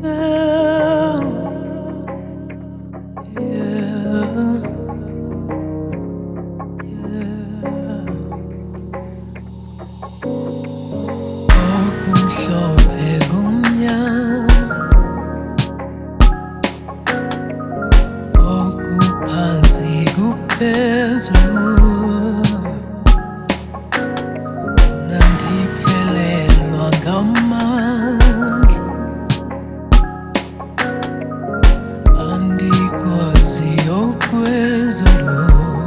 Nandiphelelwa ngamandla, andikwazi okwezolo.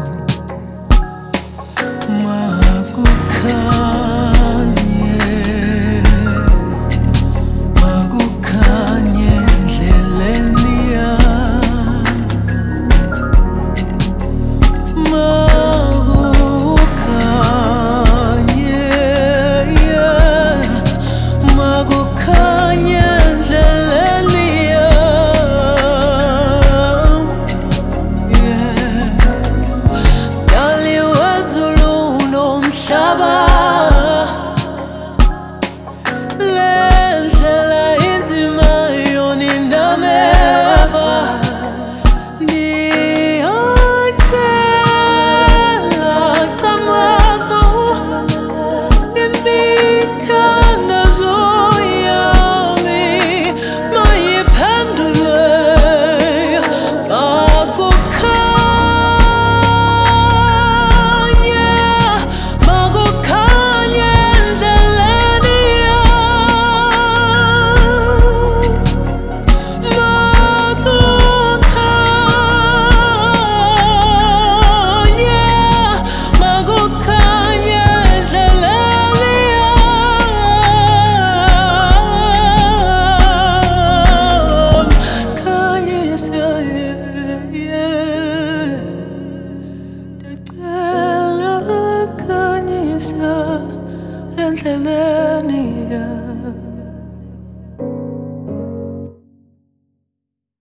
Makukhanye endleleni yam, makukhanye, makukhanye endleleni yam, Dali wezulu nomhlaba, lendlela inzima yoninameva, ndiyacela camako imithandazo yami mayiphendulwe. Makukhanye endleleni yam, makukhanye endleleni yam, khanyisa, ndicela khanyisa endleleni